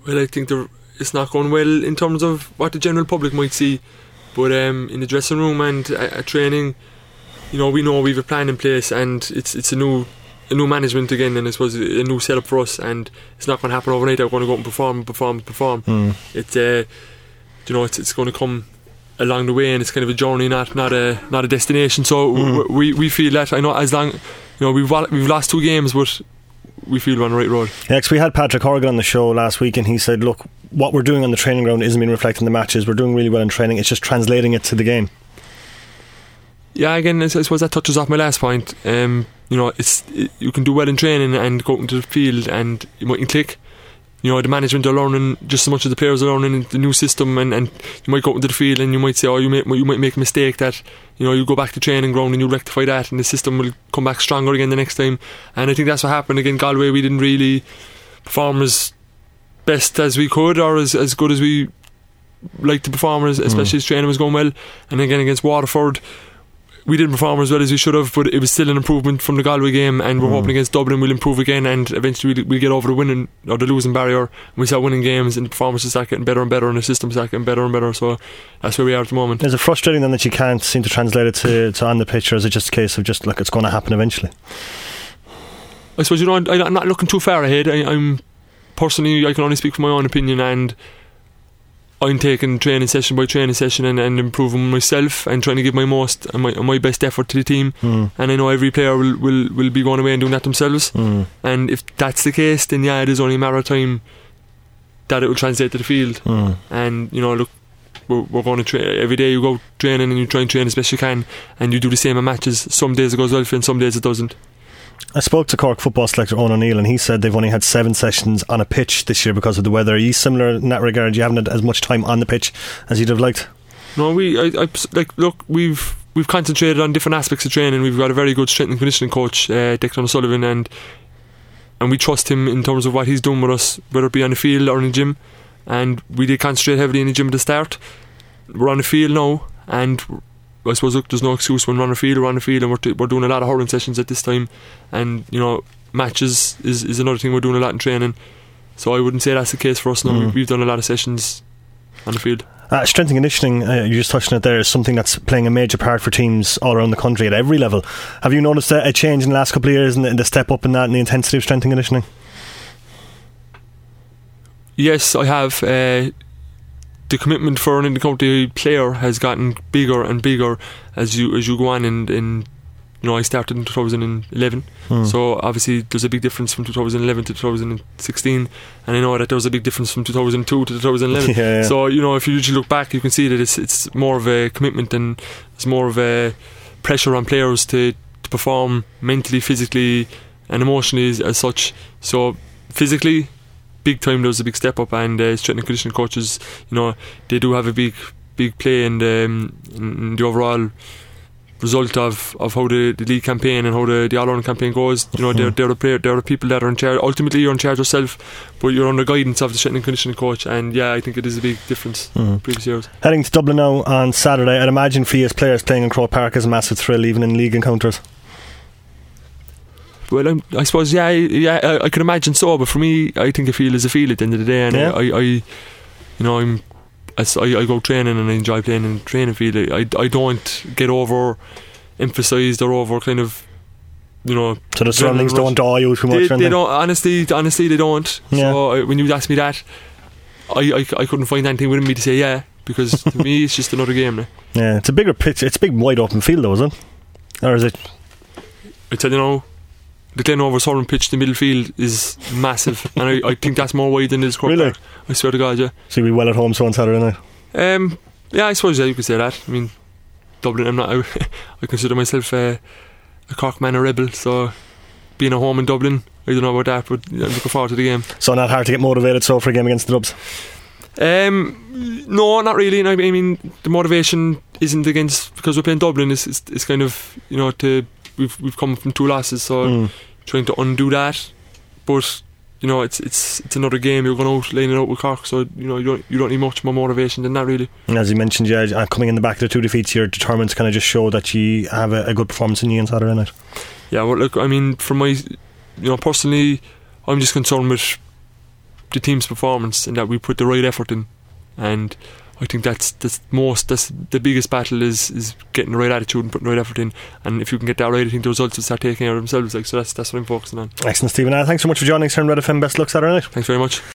Well, I think it's not going well in terms of what the general public might see, but in the dressing room and at training, we know we have a plan in place, and it's a new management again, and I suppose a new setup for us, and it's not going to happen overnight. We're going to go out and perform. It's it's going to come along the way, and it's kind of a journey, not a destination. So we feel that, I know, as long we've lost 2 games, but we feel we're on the right road. Yeah, because we had Patrick Horgan on the show last week, and he said, look, what we're doing on the training ground isn't being reflected in the matches. We're doing really well in training, it's just translating it to the game. Yeah, again, I suppose that touches off my last point. You can do well in training and go out into the field and you mightn't click. The management are learning just as much as the players are learning the new system, and you might go out into the field and you might say, you might make a mistake that, you go back to training ground and you rectify that, and the system will come back stronger again the next time. And I think that's what happened again. Galway, we didn't really perform as best as we could, or as good as we liked to perform, especially as training was going well. And again, against Waterford, we didn't perform as well as we should have, but it was still an improvement from the Galway game, and we're hoping against Dublin we'll improve again, and eventually we'll get over the winning or the losing barrier, and we start winning games, and the performances start getting better and better, and the system start getting better and better. So that's where we are at the moment. Is it frustrating then that you can't seem to translate it to on the pitch, or is it just a case of just like it's going to happen eventually? I suppose I'm not looking too far ahead. I'm personally, I can only speak from my own opinion, and I'm taking training session by training session and improving myself and trying to give my most and my best effort to the team. And I know every player will be going away and doing that themselves. And if that's the case, then yeah, it is only a matter of time that it will translate to the field. And look, we're going to train every day. You go training and you try and train as best you can, and you do the same in matches. Some days it goes well for you and some days it doesn't. I spoke to Cork football selector Owen O'Neill, and he said they've only had 7 sessions on a pitch this year because of the weather. Are you similar in that regard? You haven't had as much time on the pitch as you'd have liked? No, look, we've concentrated on different aspects of training. We've got a very good strength and conditioning coach, Declan O'Sullivan, and we trust him in terms of what he's doing with us, whether it be on the field or in the gym. And we did concentrate heavily in the gym at the start. We're on the field now, and I suppose, look, there's no excuse when we're on the field, and we're doing a lot of hurling sessions at this time, and matches is another thing we're doing a lot in training. So I wouldn't say that's the case for us now. We've done a lot of sessions on the field. Strength and conditioning, you just touched on it there, is something that's playing a major part for teams all around the country at every level. Have you noticed a change in the last couple of years in the step up in that and the intensity of strength and conditioning? Yes, I have. The commitment for an intercounty player has gotten bigger and bigger as you go on, and I started in 2011, so obviously there's a big difference from 2011 to 2016, and I know that there's a big difference from 2002 to 2011. Yeah. So if you usually look back, you can see that it's more of a commitment, and it's more of a pressure on players to perform mentally, physically and emotionally as such. So physically, big time, there's a big step up, and strength and conditioning coaches, they do have a big play in the overall result of how the league campaign and how the All-Ireland campaign goes. They're the people that are in charge. Ultimately you're in charge yourself, but you're under guidance of the strength and conditioning coach, and yeah, I think it is a big difference previous years. Heading to Dublin now on Saturday, I'd imagine for you as players playing in Croke Park is a massive thrill, even in league encounters. Well, I suppose I could imagine so, but for me, I think a field is a field at the end of the day, and I go training and I enjoy playing in training field. I don't get over emphasised or over kind of, so the surroundings don't awe you too much. They don't, honestly they don't. Yeah. So when you ask me that, I couldn't find anything within me to say yeah, because to me it's just another game. Yeah, it's a bigger pitch. It's a big wide open field though, isn't it? Or is it? I tell you, the Glenovers hurling pitch, the middle field is massive, and I think that's more wide than it is Croke Park. I swear to God, yeah. So you'll be well at home on Saturday night? Yeah, I suppose you could say that. I mean, Dublin, I'm not. I consider myself a Cork man, a rebel. So being at home in Dublin, I don't know about that, but I'm looking forward to the game. So not hard to get motivated for a game against the Dubs? No, not really. I mean, the motivation isn't against because we're playing Dublin. It's kind of we've come from 2 losses, so trying to undo that. But it's another game. You're going out, laying it out with Cork, so you don't need much more motivation than that, really. And as you mentioned, coming in the back of the 2 defeats, you're determined to kind of just show that you have a good performance in you on Saturday night. Yeah, well, look, I mean, from my, personally, I'm just concerned with the team's performance and that we put the right effort in. And I think that's the biggest battle is getting the right attitude and putting the right effort in. And if you can get that right, I think the results will start taking care of themselves. So that's what I'm focusing on. Excellent, Stephen. Thanks so much for joining us here on Red FM. Best luck Saturday night. Thanks very much.